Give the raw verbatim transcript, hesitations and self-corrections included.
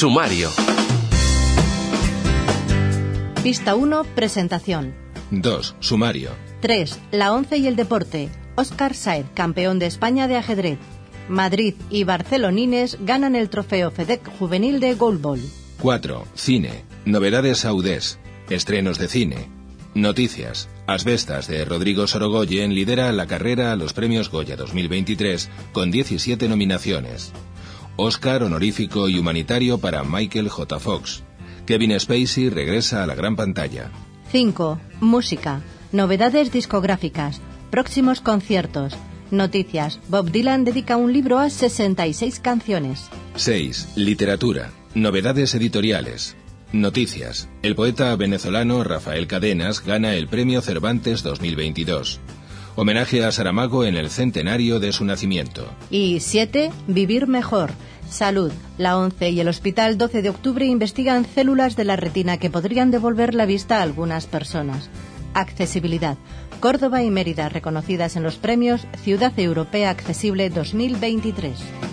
Sumario. Pista uno, presentación. dos. Sumario. tres. La once y el deporte. Óscar Sáez, campeón de España de ajedrez. Madrid y barcelonines ganan el trofeo FEDEC Juvenil de Goalball. cuatro. Cine. Novedades Audés. Estrenos de cine. Noticias. Asbestas de Rodrigo Sorogoyen lidera la carrera a los premios Goya dos mil veintitrés con diecisiete nominaciones. Oscar honorífico y humanitario para Michael J. Fox. Kevin Spacey regresa a la gran pantalla. cinco. Música. Novedades discográficas. Próximos conciertos. Noticias. Bob Dylan dedica un libro a sesenta y seis canciones. seis. Literatura. Novedades editoriales. Noticias. El poeta venezolano Rafael Cadenas gana el Premio Cervantes dos mil veintidós. Homenaje a Saramago en el centenario de su nacimiento. Y siete. Vivir mejor. Salud. La ONCE y el Hospital doce de octubre investigan células de la retina que podrían devolver la vista a algunas personas. Accesibilidad. Córdoba y Mérida reconocidas en los premios Ciudad Europea Accesible dos mil veintitrés.